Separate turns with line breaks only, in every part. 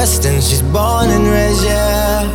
West and she's born and raised, yeah.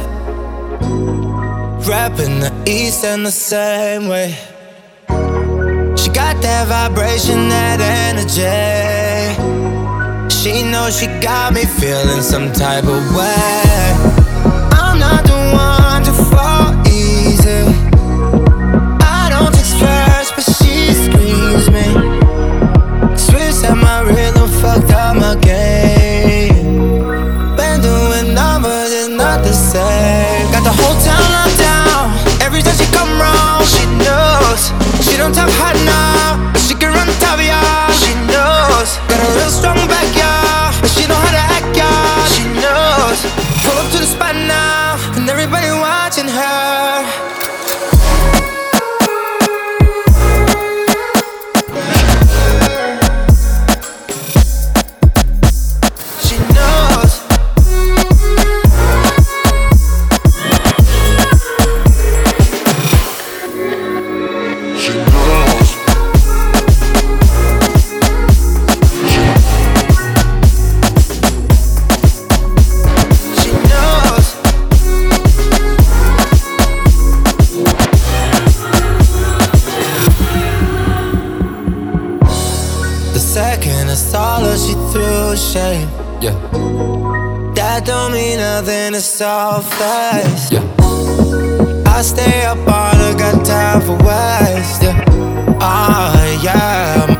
Rapping the East and the same way. She got that vibration, that energy. She knows she got me feeling some type of way. I'm not the one to fall easy. I don't text first, but she screams me. Switch at my rhythm, fucked up my game. Been doing numbers, it's not the same. Got the whole town locked down. Every time she come round, she knows. She don't talk hot now, but she can run the top, y'all. She knows. Got a real strong back, y'all, but she know how to act, y'all. She knows. Pull up to the spot now, and everybody watching her. She knows.
She knows.
She knows. The second I saw her, she threw shade.
Yeah,
That don't mean nothing, it's all facts.
yeah.
I stay up all, I got time for waste. Yeah, yeah.